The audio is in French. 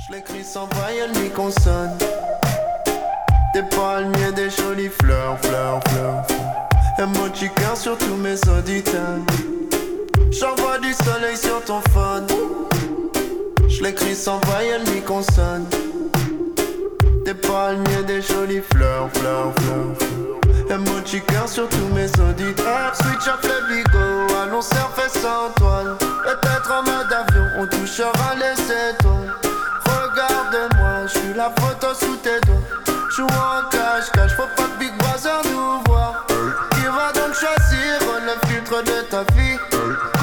Je l'écris sans voyelle ni consonne. Des palmiers, des jolies fleurs, fleurs, fleurs, fleurs. Emoji cœur sur tous mes auditeurs. J'envoie du soleil sur ton phone. Je l'écris sans voyelle ni consonne. Des palmiers, des jolies fleurs, fleurs, fleurs, fleurs. Emoji cœur sur tous mes auditeurs. Switch up le bigot, allons surfer sans toile. Peut-être en mode avion, on touchera les étoiles. Regarde-moi, je suis la photo sous tes doigts. Joue en cache-cache, faut pas que Big Brother nous voit. Qui va donc choisir le filtre de ta vie?